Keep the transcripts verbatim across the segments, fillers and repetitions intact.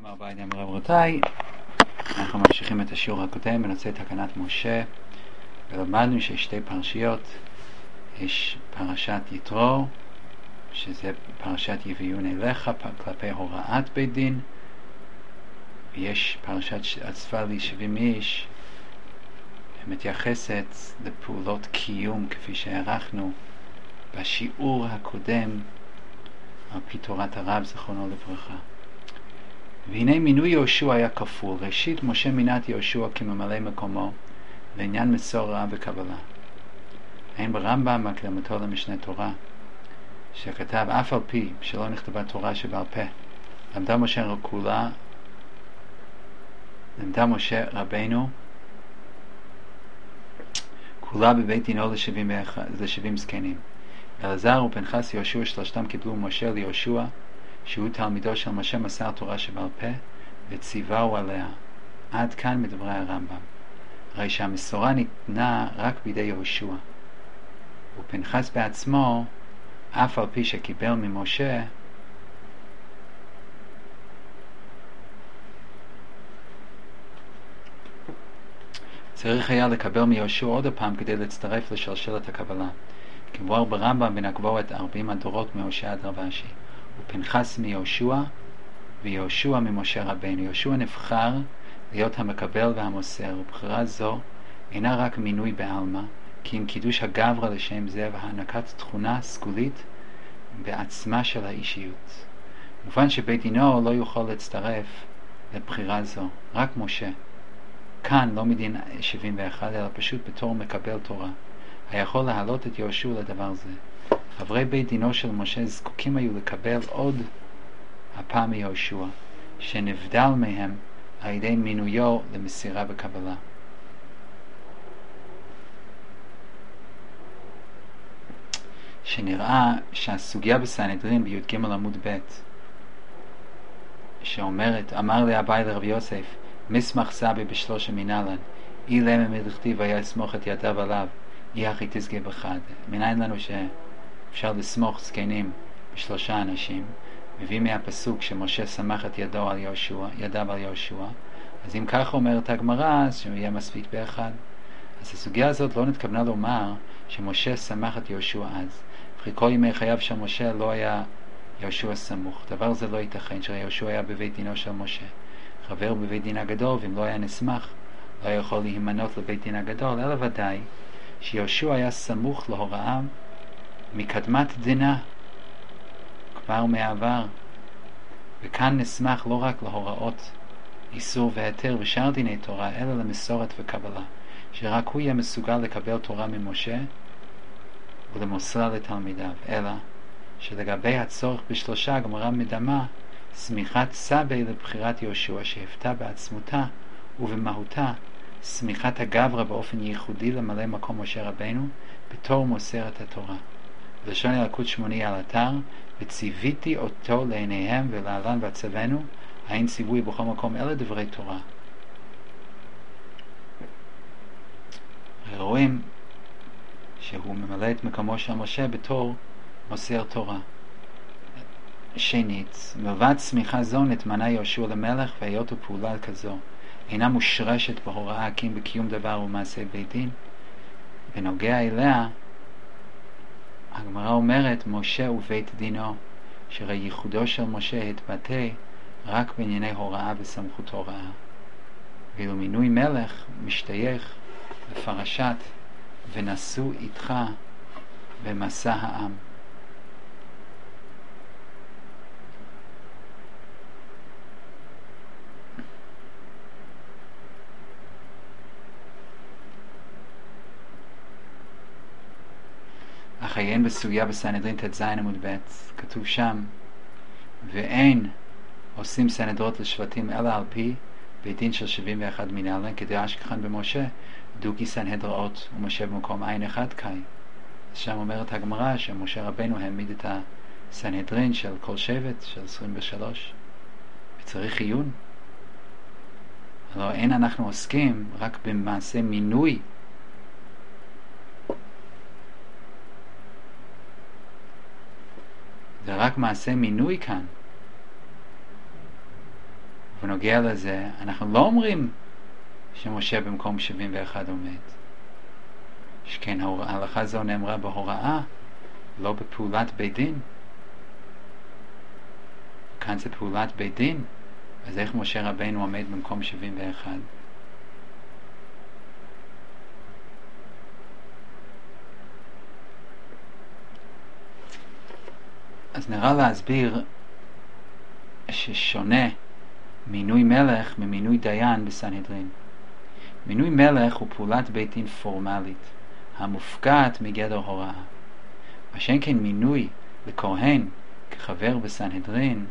שלום רב רבותיי, אנחנו ממשיכים את השיעור הקודם בנושא תקנת משה, ולמדנו שיש שתי פרשיות. יש פרשת יתרו, שזה פרשת יביאון אליך כלפי הוראת בית דין, ויש פרשת אספה לי שבעים איש, מתייחסת לפעולות קיום כפי שערכנו בשיעור הקודם על פי תורת הרב זכרונו לברכה. והנה מינוי יהושע היה כפול. ראשית משה מינה את יהושע כממלא מקומו לעניין מסורה וקבלה. אין ברמב"ם הקדמתו למשנה תורה שכתב אף על פי שלא נכתבה תורה שבעל פה, למדה משה כולה למדה משה רבנו כולה בבית דינו לשבעים, לשבעים זקנים. אלעזר ופנחס יהושע שלושתם קיבלו משה ליהושע שהוא תלמידו של משה מסר תורה שבעל פה וציווהו עליה. עד כאן מדברי הרמב"ם. הרי שהמסורה ניתנה רק בידי יהושע, ופנחס בעצמו אף על פי שקיבל ממשה צריך היה לקבל מיהושע עוד הפעם כדי להצטרף לשלשלת הקבלה, כמובן ברמב"ם ונקבו את ארבעים הדורות מהושע עד רב אשי, ופנחס מיהושע ויהושע ממשה רבנו. יהושע נבחר להיות המקבל והמוסר, ובחירה זו אינה רק מינוי בעלמא, כי אם קידוש הגברא לשם זה והענקת תכונה סגולית בעצמה של האישיות. מובן שבית דינו לא יוכל להצטרף לבחירה זו, רק משה. כאן לא מדין שבעים ואחת, אלא פשוט בתור מקבל תורה, היכול להעלות את יהושע לדבר זה. חברי בית דינו של משה זקוקים היו לקבל עוד הפעם מיהושע, שנבדל מהם על ידי מינויו למסירה וקבלה. שנראה שהסוגיה בסנהדרין בי"ג עמוד ב' שאומרת, אמר לי אביי לרבי יוסף, מסמך סבי בשלוש המנהלן, אי למה מלכתיב היה לסמוך את ידיו עליו, אי הכי תסגי בחד. מניין לנו שאפשר לסמוך זקנים בשלושה אנשים, מביא מהפסוק שמשה סמך את ידו על יהושע, ידיו על יהושע, אז אם כך אומרת הגמרא, אז שהוא יהיה מספיק באחד. אז הסוגיה הזאת לא נתכוונה לומר שמשה סמך את יהושע אז, וכי כל ימי חייו של משה לא היה יהושע סמוך. דבר זה לא ייתכן, שיהושע היה בבית דינו של משה, חבר בבית דין הגדול, ואם לא היה נסמך לא היה יכול להימנות לבית דין הגדול, אלא ודאי שיהושע היה סמוך להוראה מקדמת דינה כבר מעבר, וכאן נסמך לא רק להוראות איסור והיתר ושאר דיני תורה, אלא למסורת וקבלה, שרק הוא יהיה מסוגל לקבל תורה ממשה ולמוסרה לתלמידיו. אלא שלגבי הצורך בשלושה, הגמרא מדמה סמיכת סבי לבחירת יהושע, שהפתה בעצמותה ובמהותה סמיכת הגברא באופן ייחודי למלא מקום משה רבנו בתור מוסר את התורה. ולשון ילקוט שמוני על אתר, וציוויתי אותו לעיניהם ולהלן בצוונו, האין ציווי בכל מקום אלה דברי תורה. רואים שהוא ממלא את מקומו של משה בתור מוסר תורה. שנית, מלבד סמיכה זו נתמנה יהושע למלך, והיותו פעולה כזו אינה מושרשת בהוראה כי אם בקיום דבר ומעשה בית דין. בנוגע אליה הגמרא אומרת משה ובית דינו, שהרי ייחודו של משה התבטא רק בענייני הוראה וסמכות הוראה, ואילו מינוי מלך משתייך לפרשת ונסו איתך במסע העם. אך עיין בסוגיה בסנהדרין תז עמוד ב', כתוב שם, ואין עושים סנהדרות לשבטים אלא על פי בית דין של שבעים ואחת מנהלן, כדי אשכחן במשה דוקי סנהדראות ומשה במקום עין אחד קאי. שם אומרת הגמרא שמשה רבנו העמיד את הסנהדרין של כל שבט של עשרים ושלוש, וצריך עיון. הלוא אין אנחנו עוסקים רק במעשה מינוי, זה רק מעשה מינוי כאן, ובנוגע לזה, אנחנו לא אומרים שמשה במקום שבעים ואחת עומד. שכן ההלכה זו נאמרה בהוראה, לא בפעולת בית דין. כאן זה פעולת בית דין, אז איך משה רבינו עומד במקום שבעים ואחת? אז נראה להסביר ששונה מינוי מלך ממינוי דיין בסנהדרין. מינוי מלך הוא פעולת בית דין פורמלית, המופקעת מגדר הוראה. מה שאין כן מינוי לכהן כחבר בסנהדרין,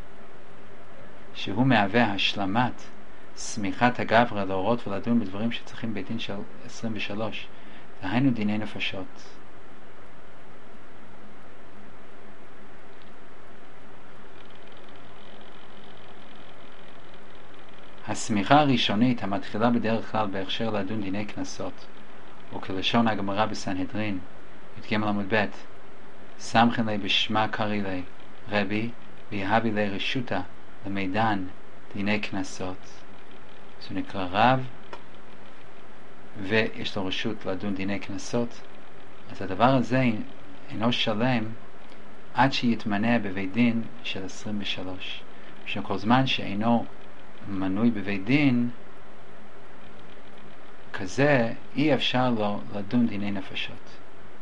שהוא מהווה השלמת סמיכת הגברא להורות ולדון בדברים שצריכים בית דין של עשרים ושלוש, דהיינו דיני נפשות. הסמיכה הראשונית המתחילה בדרך כלל בהכשר לדון דיני כנסות, או כלשון הגמרא בסנהדרין, י"ג עמוד ב', סמכן לי בשמה קרי לי רבי ויהבי לי רשותה למידן דיני כנסות. זה נקרא רב ויש לו רשות לדון דיני כנסות. אז הדבר הזה אינו שלם עד שיתמנה בבית דין של עשרים ושלוש, שכל זמן שאינו מנוי בבית דין כזה אי אפשר לו לדון דיני נפשות,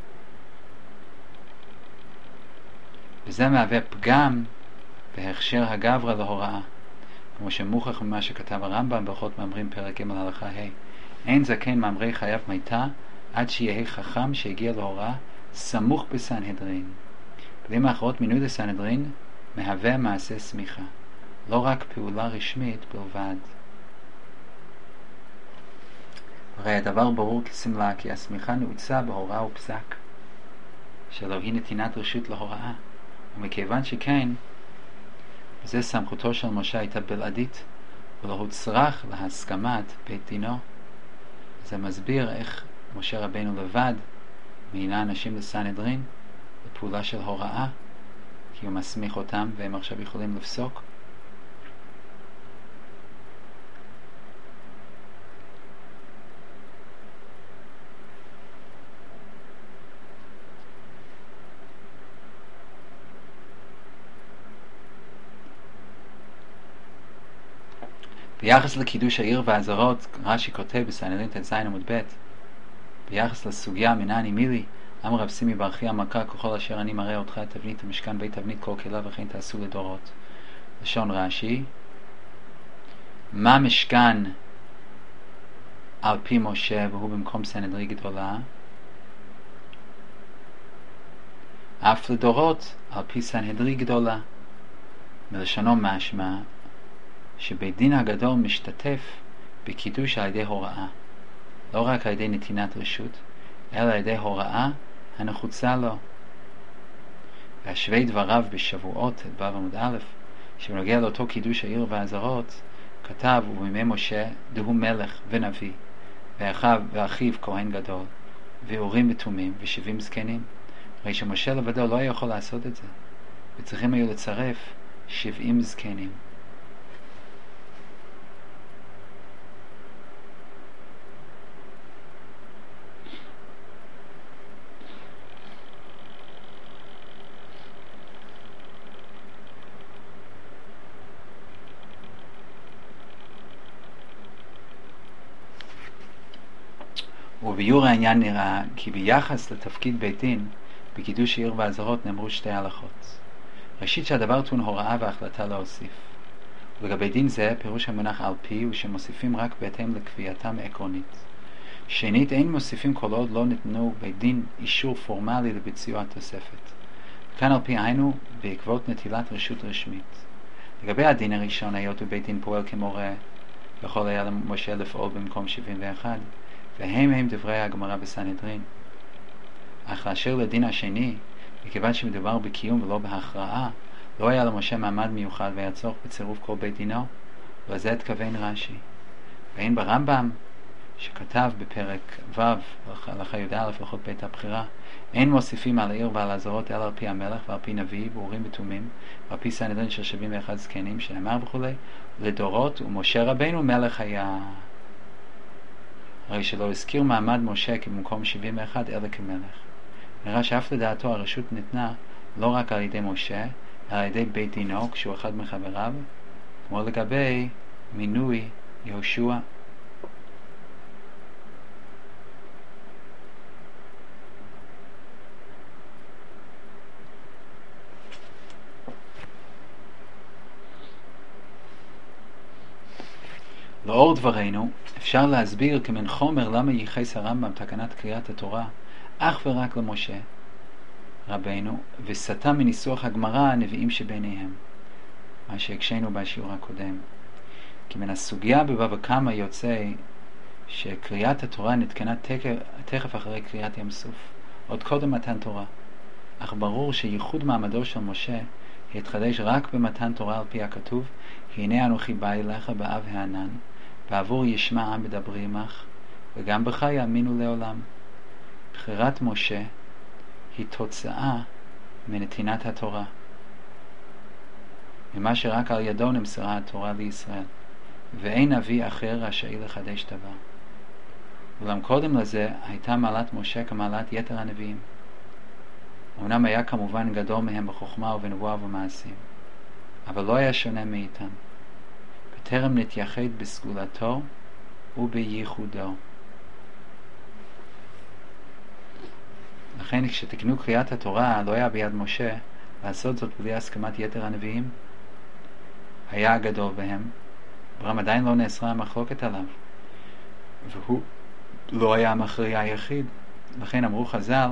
וזה מהווה פגם בהכשר הגברא להוראה, כמו שמוכח ממה שכתב הרמב"ם בהלכות מאמרים פרק ג' הלכה ה', אין זקן מאמרי חייב מיתה עד שיהיה חכם שהגיע להוראה סמוך בסנהדרין. במילים האחרות, מינוי לסנהדרין מהווה מעשה סמיכה, לא רק פעולה רשמית בלבד. הרי הדבר ברור כסמלה, כי הסמיכה נעוצה בהוראה ופסק, שלא היא נתינת רשות להוראה, ומכיוון שכן, זה סמכותו של משה הייתה בלעדית, ולא הוצרך להסכמת בית דינו. זה מסביר איך משה רבינו לבד מינה אנשים לסנהדרין בפעולה של הוראה, כי הוא מסמיך אותם והם עכשיו יכולים לפסוק. ביחס לקידוש העיר והזרות, רש"י כותב בסנהדרין ט"ז עמוד ב', ביחס לסוגיה מנעני מילי, אמר רב סימי ברכי המכה, ככל אשר אני מראה אותך את תבנית המשכן בית תבנית כל כלה וכן תעשו לדורות. לשון רש"י, מה משכן על פי משה והוא במקום סנהדרין גדולה? אף לדורות על פי סנהדרין גדולה. מלשונו משמע שבית דין הגדול משתתף בקידוש על ידי הוראה, לא רק על ידי נתינת רשות, אלא על ידי הוראה הנחוצה לו. והשווה דבריו בשבועות, ב' עמוד א', שבנוגע לאותו קידוש העיר והזרות, כתב, ובימי משה דהו מלך ונביא, ואחיו, ואחיו כהן גדול, ואורים ותומים, ושבעים זקנים. הרי שמשה לבדו לא היה יכול לעשות את זה, וצריכים היו לצרף שבעים זקנים. וביור העניין נראה כי ביחס לתפקיד בית דין בקידוש העיר והזרות נאמרו שתי הלכות. ראשית, שהדבר טעון הוראה והחלטה להוסיף, ולגבי דין זה פירוש המונח על פי הוא שמוסיפים רק בהתאם לקביעתם עקרונית. שנית, אין מוסיפים כל עוד לא נתנו בית דין אישור פורמלי לביצוע התוספת, כאן על פי היינו בעקבות נטילת רשות רשמית. לגבי הדין הראשון, היות ובית דין פועל כמורה, יכול היה למשה לפעול במקום שבעים ואחת, והם הם דברי הגמרא בסנהדרין. אך לאשר לדין השני, מכיוון שמדובר בקיום ולא בהכרעה, לא היה למשה מעמד מיוחד והיה צורך בצירוף כל בית דינו, ולזה התכוון רש"י. ואין ברמב"ם שכתב בפרק ו' הלכה י"א הלכות בית הבחירה, אין מוסיפים על העיר ועל הזרות אלא על פי המלך ועל פי נביא ואורים ותומים ועל פי סנהדרין של שבעים ואחד זקנים שנאמר וכולי, לדורות ומשה רבינו מלך היה. הרי שלא הזכיר מעמד משה כבמקום שבעים ואחד אלא כמלך. נראה שאף לדעתו הרשות ניתנה לא רק על ידי משה, אלא על ידי בית דינו כשהוא אחד מחבריו, כמו לגבי מינוי יהושע. לאור דברינו, אפשר להסביר כמן חומר למה ייחס הרמב"ם תקנת קריאת התורה אך ורק למשה רבינו, וסטה מניסוח הגמרא הנביאים שביניהם, מה שהקשינו בשיעור הקודם. כי מן הסוגיה בבבא קמא יוצא שקריאת התורה נתקנה תכף אחרי קריאת ים סוף, עוד קודם מתן תורה. אך ברור שייחוד מעמדו של משה התחדש רק במתן תורה על פי הכתוב, הנה אנוכי בא אליך באב הענן, בעבור ישמע עם בדברי עמך, וגם בך יאמינו לעולם. בחירת משה היא תוצאה מנתינת התורה, ממה שרק על ידו נמסרה התורה לישראל, ואין נביא אחר רשאי לחדש דבר. אולם קודם לזה הייתה מעלת משה כמעלת יתר הנביאים. אמנם היה כמובן גדול מהם בחוכמה ובנבואה ובמעשים, אבל לא היה שונה מאיתם, בטרם נתייחד בסגולתו ובייחודו. לכן כשתקנו קריאת התורה לא היה ביד משה לעשות זאת בלי הסכמת יתר הנביאים. היה הגדול בהם, ברם עדיין לא נאסרה המחלוקת עליו, והוא לא היה המכריע היחיד. לכן אמרו חז"ל,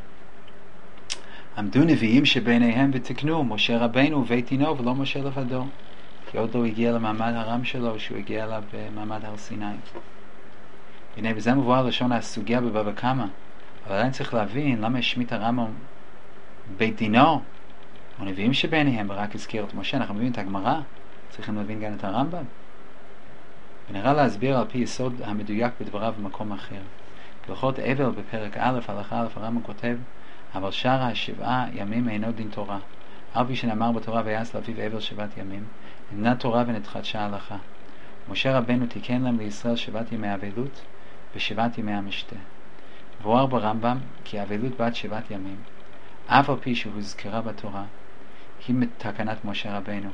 עמדו נביאים שביניהם ותקנו, משה רבינו ובית דינו ולא משה לבדו, כי עוד לא הגיע למעמד הרם שלו שהוא הגיע אליו במעמד הר סיני. הנה בזה מבואר לשון הסוגיה בבבא קמא, אבל עדיין צריך להבין למה השמיט הרמב"ם בית דינו או נביאים שביניהם ורק הזכיר את משה. אנחנו מבינים את הגמרא, צריכים להבין גם את הרמב"ם, ונראה להסביר על פי יסוד המדויק בדבריו במקום אחר. בהלכות אבל בפרק א' הלכה א' הרמב"ם כותב, אבל שאר השבעה ימים אינו דין תורה, אף פי שנאמר בתורה ויעש לאביו אבל שבעת ימים, נתנה תורה ונתחדשה הלכה. משה רבנו תיקן להם לישראל שבעת ימי אבלות ושבעת ימי המשתה. מבואר ברמב"ם כי האבלות בת שבעת ימים, אף על פי שהוזכרה בתורה, היא מתקנת משה רבנו.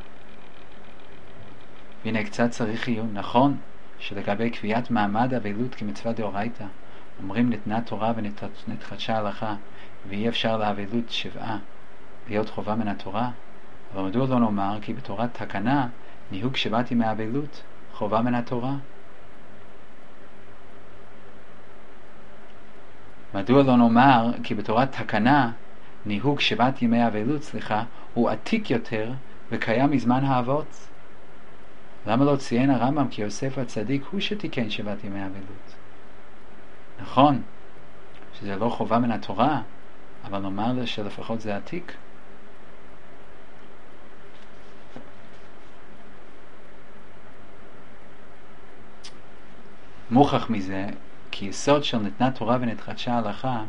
והנה קצת צריך עיון. נכון שלגבי קביעת מעמד אבלות כמצווה דאורייתא אומרים ניתנה תורה ונתחדשה הלכה, ואי אפשר לאבלות שבעה להיות חובה מן התורה, אבל מדוע לא נאמר כי בתורת תקנה ניהוג שבעת ימי אבלות חובה מן התורה? מדוע לא נאמר כי בתורת תקנה ניהוג שבעת ימי אבלות, סליחה, הוא עתיק יותר וקיים מזמן האבות? למה לא ציין הרמב"ם כי יוסף הצדיק הוא שתיקן שבעת ימי אבלות? נכון שזה לא חובה מן התורה, אבל נאמר שלפחות זה עתיק. מוכח מזה כי יסוד של נתנה תורה ונתחדשה הלכה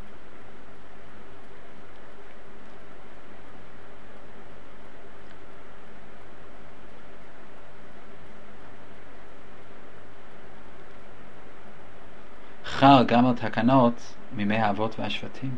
חל גם על תקנות מימי האבות והשבטים.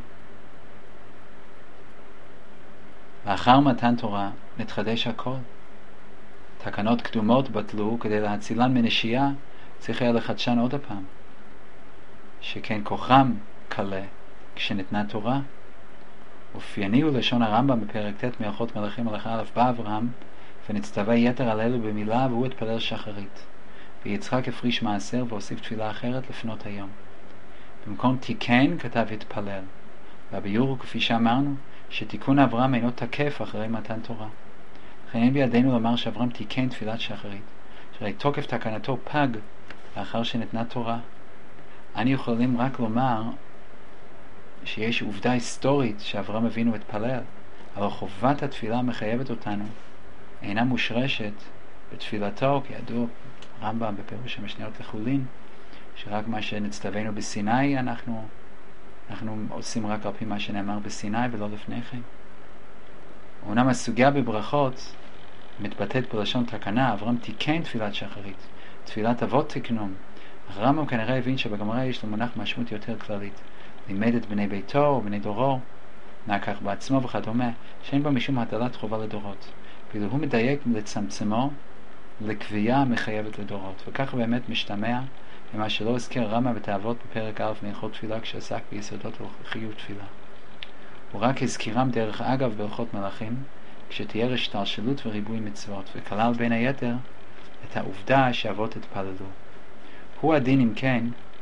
לאחר מתן תורה נתחדש הכל. תקנות קדומות בטלו, כדי להצילן מנשייה צריך היה לחדשן עוד הפעם, שכן כוחם קלה כשניתנה תורה. אופייני הוא לשון הרמב"ם בפרק ט' מהלכות מלכים הלכה א' באברהם, ונצטווה יתר על אלו במילה, והוא התפלל שחרית. ויצחק הפריש מעשר והוסיף תפילה אחרת לפנות היום. במקום תיקן כתב התפלל, והביור הוא כפי שאמרנו שתיקון אברהם אינו תקף אחרי מתן תורה. לכן אין בידינו לומר שאברהם תיקן תפילת שחרית, שהרי תוקף תקנתו פג לאחר שנתנה תורה. אני יכולים רק לומר שיש עובדה היסטורית שאברהם אבינו התפלל, אבל חובת התפילה מחייבת אותנו אינה מושרשת בתפילתו, כי ידוע רמב"ם בפירוש המשניות לחולין שרק מה שנצטווינו בסיני אנחנו, אנחנו עושים רק על פי מה שנאמר בסיני ולא לפני כן. אומנם הסוגיה בברכות מתבטאת בלשון תקנה, אברהם תיקן תפילת שחרית, תפילת אבות תקנום. אך הרמב"ם כנראה הבין שבגמרא יש למונח משמעות יותר כללית. לימד את בני ביתו או בני דורו, נעקח בעצמו וכדומה, שאין בה משום הטלת חובה לדורות. ואילו הוא מדייק לצמצמו לקביעה המחייבת לדורות. וכך באמת משתמע ממה שלא הזכיר הרמב"ם בתאבות בפרק א' מהלכות תפילה כשעסק ביסודות חיות תפילה. הוא רק הזכירם דרך אגב בהלכות מלאכים, כשתהיה השתלשלות וריבוי מצוות, וכלל בין היתר את העובדה שאבות התפללו. הוא הדין אם כן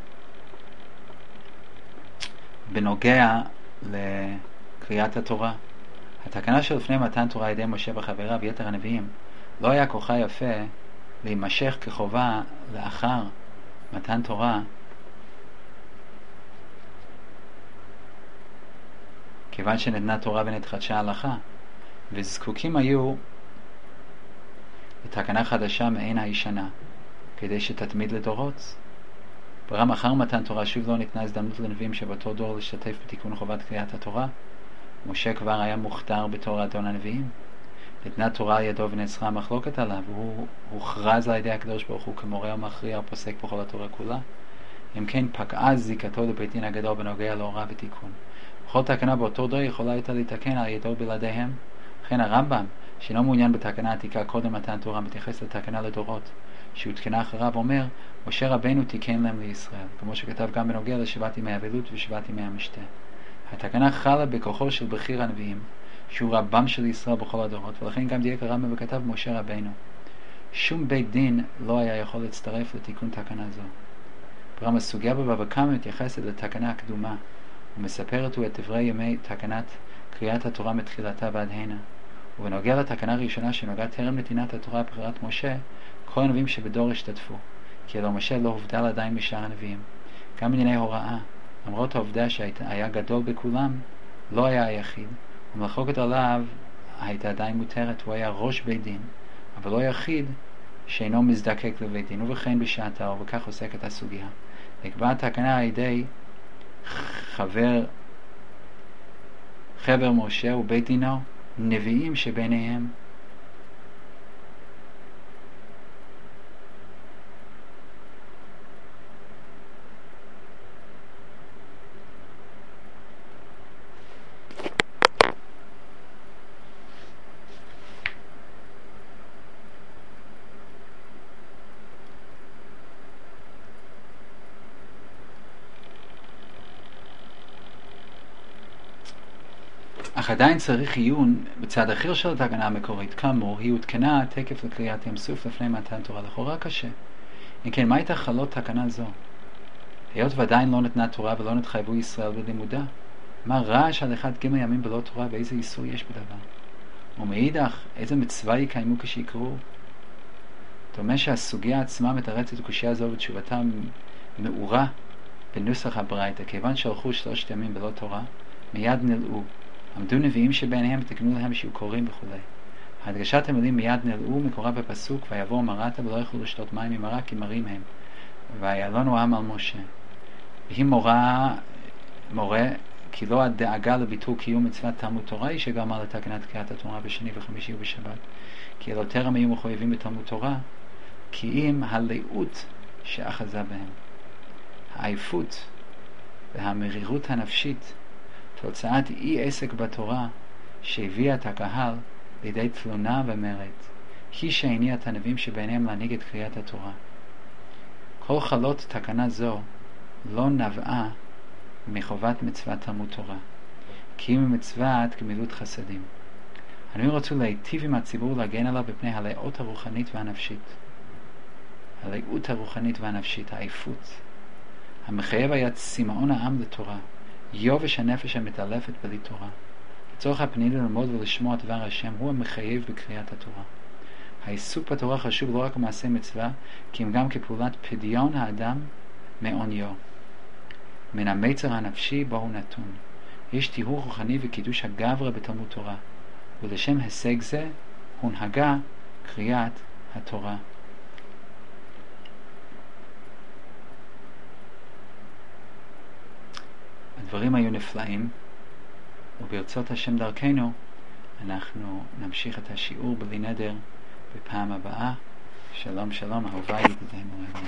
בנוגע לקריאת התורה. התקנה שלפני מתן תורה על ידי משה וחבריו ויתר הנביאים לא היה כוחה יפה להימשך כחובה לאחר מתן תורה, כיוון שנתנה תורה ונתחדשה הלכה, וזקוקים היו לתקנה חדשה מעין הישנה, כדי שתתמיד לדורות. ברם אחר מתן תורה שוב לא ניתנה הזדמנות לנביאים שבאותו דור להשתתף בתיקון חובת קריאת התורה. משה כבר היה מוכתר בתור אדון הנביאים. ניתנה תורה על ידו ונצרה המחלוקת עליו, והוא הוכרז על ידי הקדוש ברוך הוא כמורה ומכריע הפוסק בכל התורה כולה. אם כן פקעה זיקתו לבית דין הגדול בנוגע להוראה ותיקון. בכל תקנה באותו דור יכולה הייתה לתקן על ידו בלעדיהם. לכן הרמב"ם, שאינו מעוניין בתקנה עתיקה קודם מתן תורה, מתייחס לתקנה לדורות שהותקנה אחריו, אומר משה רבנו תיקן להם לישראל, כמו שכתב גם בנוגע לשבעת ימי האבלות ושבעת ימי המשתה. התקנה חלה בכוחו של בכיר הנביאים, שהוא רבם של ישראל בכל הדורות, ולכן גם דייק הרמב"ם וכתב משה רבנו. שום בית דין לא היה יכול להצטרף לתיקון תקנה זו. ברם הסוגיה בבבא קמא מתייחסת לתקנה הקדומה, ומספרת הוא את דברי ימי תקנת קריאת התורה מתחילתה ועד הנה. ובנוגע לתקנה הראשונה שנוגעת טרם נתינת התורה בבחירת משה, כל הנביאים שבדור השתתפו, כי אלו משה לא הובדל עדיין משאר הנביאים. גם בענייני הוראה, למרות העובדה שהיה גדול בכולם, לא היה היחיד, ומחלוקת עליו הייתה עדיין מותרת. הוא היה ראש בית דין, אבל לא יחיד שאינו מזדקק לבית דין, ובכן בשעתה, ובכך עוסקת הסוגיה. נקבעה תקנה על ידי חבר חבר משה ובית דינו, נביאים שביניהם אך עדיין צריך עיון בצד אחר של התקנה המקורית. כאמור, היא הותקנה תקף לקריאת ים סוף לפני מתן תורה, לכאורה קשה. אם כן, מה הייתה חלות תקנה זו? היות ועדיין לא נתנה תורה ולא נתחייבו ישראל בלימודה, מה רעש על אחד ג' ימים בלא תורה ואיזה איסור יש בדבר? ומאידך, איזה מצווה יקיימו כשיקראו? דומה שהסוגיה עצמה מתרצת קושיה זו ותשובתה מאורה בנוסח הברייתא, כיוון שהלכו שלושת ימים בלא תורה, מיד נלאו. עמדו נביאים שביניהם ותקנו להם שיהיו קוראים וכו'. הדגשת המילים מיד נלאו מקורה בפסוק ויבואו מרתה ולא יכלו לשתות מים ממרה כי מרים הם, ויעלונו עם על משה. והיא מורה, מורה כי לא הדאגה לביטול קיום מצוות תלמוד תורה היא שגרמה לתקנת קריאת התורה בשני וחמישי ובשבת, כי אלו טרם היו מחויבים בתלמוד תורה, כי אם הלאות שאחזה בהם, העייפות והמרירות הנפשית, תוצאת אי עסק בתורה שהביאה את הקהל לידי תלונה ומרד, היא שהניעה את הנביאים שביניהם להנהיג את קריאת התורה. כל חלות תקנה זו לא נבעה מחובת מצוות תלמוד תורה, כי היא מצוות גמילות חסדים. הנביאים רצו להיטיב עם הציבור, להגן עליו בפני הלאות הרוחנית והנפשית. הלאות הרוחנית והנפשית, העייפות. המחייב היה צמאון העם לתורה, יובש הנפש המתעלפת בלי תורה. לצורך הפנייה ללמוד ולשמוע דבר השם הוא המחייב בקריאת התורה. העיסוק בתורה חשוב לא רק מעשה מצווה, כי אם גם כפעולת פדיון האדם מעוניו, מן המיצר הנפשי בו הוא נתון. יש טיהור רוחני וקידוש הגברה בתלמוד תורה, ולשם הישג זה הונהגה קריאת התורה. הדברים היו נפלאים, וברצות השם דרכנו אנחנו נמשיך את השיעור בלי נדר בפעם הבאה. שלום שלום, אהוביי ידידיי מוריי.